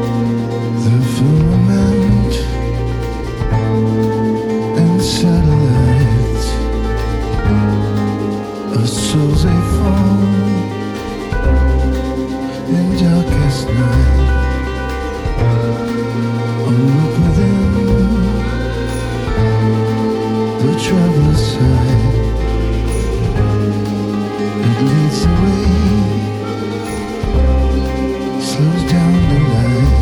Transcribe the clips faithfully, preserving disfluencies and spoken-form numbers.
The firmament and satellites of souls they fall in darkest night. Oh, look within the traveler's side. It leads the way, slows down the light.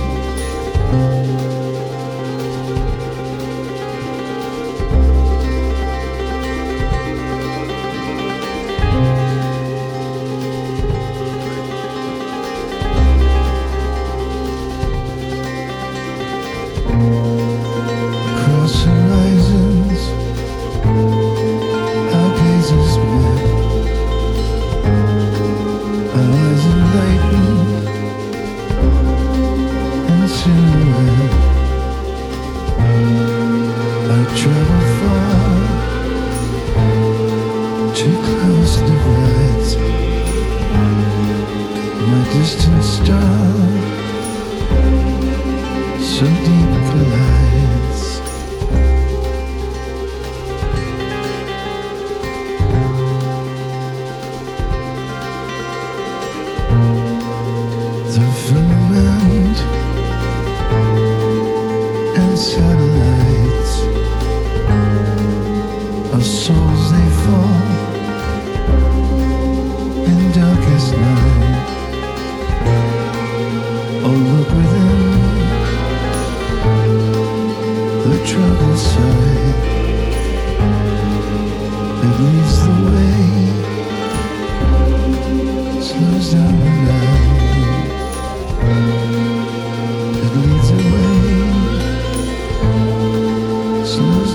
Across horizons, our gazes met. Our eyes enlightened and silhouette. I travel far, too close divides. My distant star so deep collides. The firmament and satellites of souls they fall in darkest night. Oh, look within the troubled side. It leads the way, slows down the light. It leads the way, slows